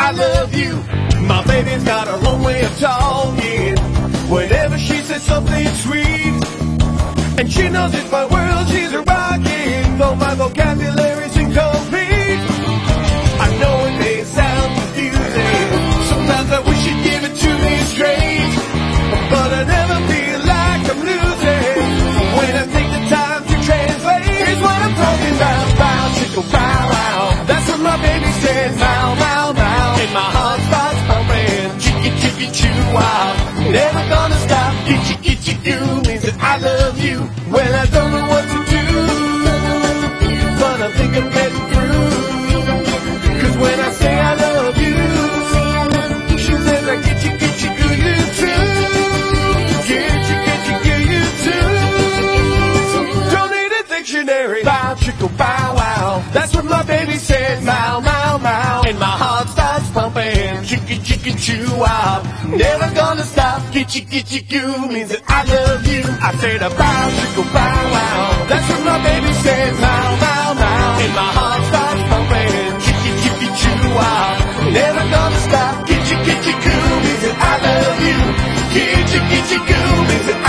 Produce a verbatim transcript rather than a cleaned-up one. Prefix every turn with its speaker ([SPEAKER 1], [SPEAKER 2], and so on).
[SPEAKER 1] I love you. My baby's got her own way of talking whenever she says something sweet, and she knows it's my world she's rocking, though my vocabulary's incomplete. I know it may sound confusing, sometimes I wish you'd give it to me straight, but I never feel like I'm losing when I take the time to translate. Here's what I'm talking about. Bow, chicka, bow, wow. That's what my baby says. Bow, bow, bow. And my heart starts pumping. Chicky, chicky, chew, wow. Never gonna stop. Itchy, itchy, goo means that I love you when I don't know what to do, but I think I'm getting through. Cause when I say I love you, she says I get you, get you, goo, you too. Get you, get you, goo, you too. Don't need a dictionary. Bow, chicka, bow, wow. That's what my baby says. Bow, bow, bow. And my heart starts pumping. Chicky, chicky, chew, wow. Never gonna stop. Get you, get you, goo means that I love you. I said a bow, chicka, bow, wow. That's what my baby says. Bow, bow, bow. And my heart starts pumping. Chicky, chicky, chew, wow. Never gonna stop. Get you, get you, goo means that I love you. Get you, get you, goo means that